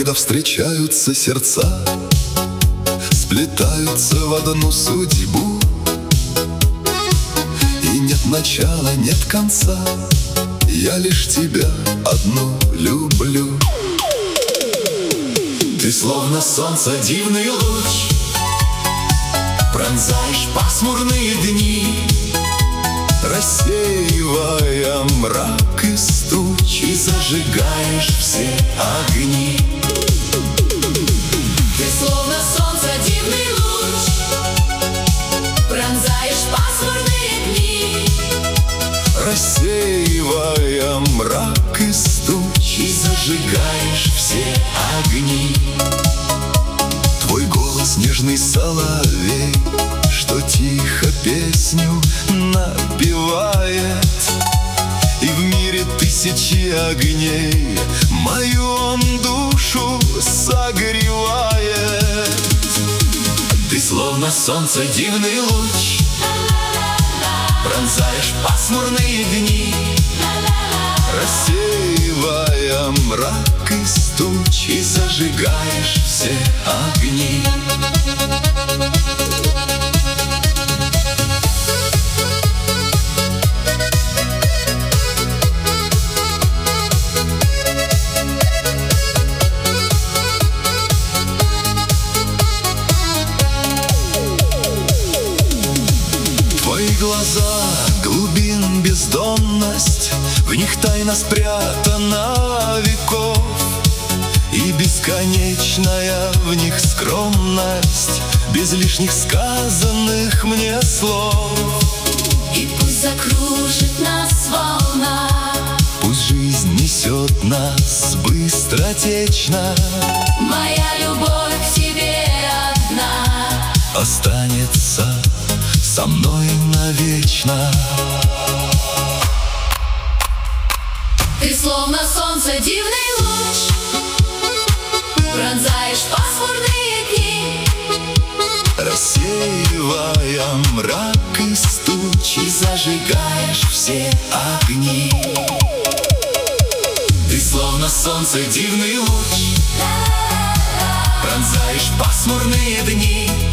Когда встречаются сердца, сплетаются в одну судьбу, и нет начала, нет конца, я лишь тебя одну люблю. Ты словно солнце, дивный луч, пронзаешь пасмурные дни, рассеивая мрак и стуч, и зажигаешь все огни. Ты словно солнце, дивный луч, пронзаешь пасмурные дни, рассеивая мрак и стуч, и зажигаешь все огни. Твой голос нежный соловей, что тихо песню напевает, и в мире тысячи огней мою он душу согревает. Ты словно солнце, дивный луч, пронзаешь пасмурные дни, рассеивая мрак и стуч, и зажигаешь все огни. Твои глаза глубин бездонность, в них тайна спрятана веков, и бесконечная в них скромность, без лишних сказанных мне слов. И пусть закружит нас волна, Пусть жизнь несет нас быстротечно, моя любовь к тебе одна останется со мной навечно. Ты словно солнце, дивный луч, пронзаешь пасмурные дни, Рассеивая мрак и стуч, и зажигаешь все огни. Ты словно солнце, дивный луч, пронзаешь пасмурные дни,